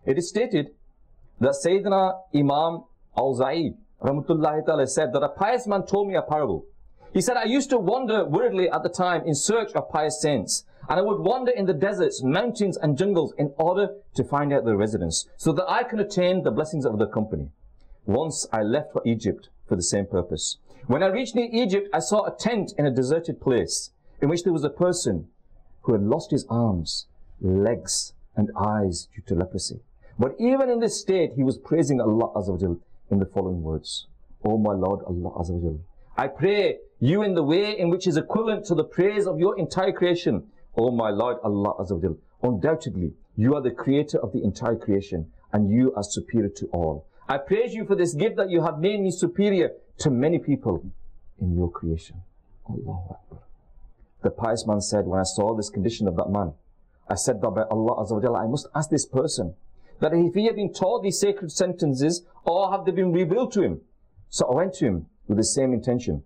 It is stated that Sayyidina Imam Al-Za'i Rahmatullahi Ta'ala said that a pious man told me a parable. He said, I used to wander worriedly at the time in search of pious saints, and I would wander in the deserts, mountains and jungles in order to find out their residence, so that I can attain the blessings of their company. Once I left for Egypt for the same purpose. When I reached near Egypt, I saw a tent in a deserted place, in which there was a person who had lost his arms, legs and eyes due to leprosy. But even in this state, he was praising Allah Azza wa Jal in the following words. O my Lord Allah Azza wa Jal, I pray you in the way in which is equivalent to the praise of your entire creation. O my Lord Allah Azza wa Jal, undoubtedly you are the creator of the entire creation, and you are superior to all. I praise you for this gift that you have made me superior to many people in your creation. Allahu Akbar. The pious man said, when I saw this condition of that man, I said that by Allah Azza wa Jalla, I must ask this person that if he had been taught these sacred sentences, or have they been revealed to him. So I went to him with the same intention.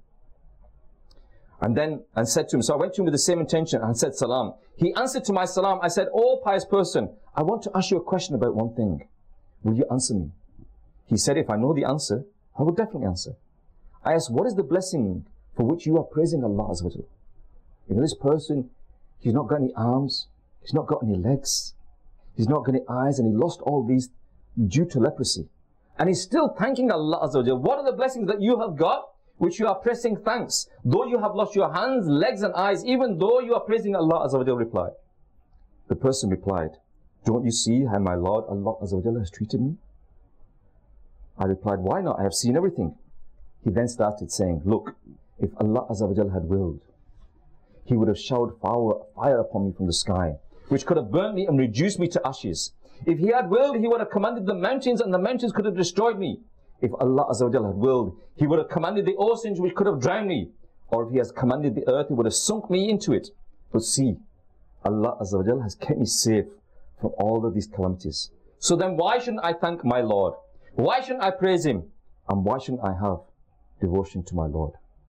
And said to him, so I went to him with the same intention and said salam. He answered to my salam. I said, oh pious person, I want to ask you a question about one thing. Will you answer me? He said, if I know the answer, I will definitely answer. I asked, what is the blessing for which you are praising Allah Azza wa Jalla? You know, this person, he's not got any arms, he's not got any legs, he's not got any eyes, and he lost all these due to leprosy. And he's still thanking Allah Azza wa Jalla. What are the blessings that you have got, which you are praising thanks? Though you have lost your hands, legs and eyes, even though you are praising Allah Azza wa Jalla, replied. The person replied, don't you see how my Lord Allah Azza wa Jalla has treated me? I replied, why not? I have seen everything. He then started saying, look, if Allah Azza wa Jalla had willed, He would have showered fire upon me from the sky, which could have burnt me and reduced me to ashes. If He had willed, He would have commanded the mountains, and the mountains could have destroyed me. If Allah Azza wa Jalla had willed, He would have commanded the oceans, which could have drowned me. Or if He has commanded the earth, He would have sunk me into it. But see, Allah Azza wa Jalla has kept me safe from all of these calamities. So then why shouldn't I thank my Lord? Why shouldn't I praise Him? And why shouldn't I have devotion to my Lord?